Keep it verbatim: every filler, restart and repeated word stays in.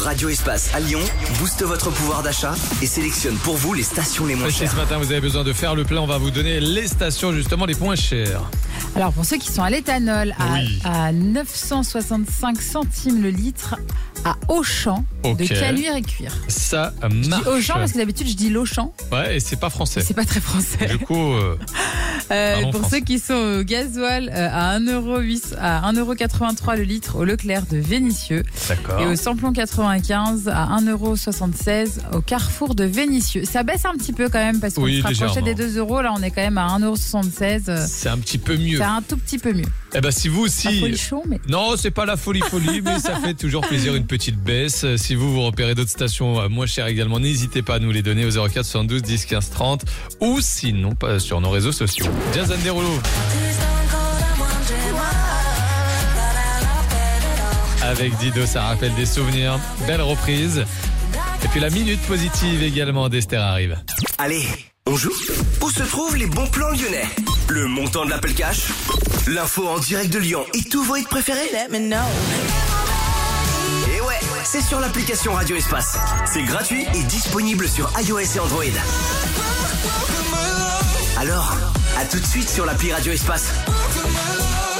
Radio Espace à Lyon booste votre pouvoir d'achat et sélectionne pour vous les stations les moins Si chères. ce matin vous avez besoin de faire le plein, on va vous donner les stations justement les moins chères. Alors pour ceux qui sont à l'éthanol, à, Oui. à neuf cent soixante-cinq centimes le litre, à Auchan, Ok. de Caluire et Cuire. Ça Je dis marche. Auchan parce que d'habitude je dis l'Auchan, Ouais, et c'est pas français. c'est pas très français. Du coup, euh, Euh, Parlons pour français. ceux qui sont au gasoil, euh, à un euro quatre-vingt-trois le litre au Leclerc de Vénissieux. d'accord. Et au samplon quatre-vingt-quinze à un euro soixante-seize au Carrefour de Vénissieux. Ça baisse un petit peu quand même parce qu'on Oui, se rapprochait légèrement. des deux euros. Là, on est quand même à un euro soixante-seize. Euh, C'est un petit peu mieux. C'est un tout petit peu mieux. Eh ben si vous Pas aussi. folie chaud, mais. Non, c'est pas la folie folie, mais ça fait toujours plaisir une petite baisse. Si vous vous repérez d'autres stations euh, moins chères également, n'hésitez pas à nous les donner au zéro quatre soixante-douze dix quinze trente ou sinon pas sur nos réseaux sociaux. Jason Derulo avec Dido, ça rappelle des souvenirs. Belle reprise. Et puis la minute positive également d'Esther arrive. Allez, on joue? Où se trouvent les bons plans lyonnais? Le montant de l'appel cash? L'info en direct de Lyon et tous vos hits préférés? Et ouais, c'est sur l'application Radio Espace. C'est gratuit et disponible sur iOS et Android. Alors, à tout de suite sur l'appli Radio Espace.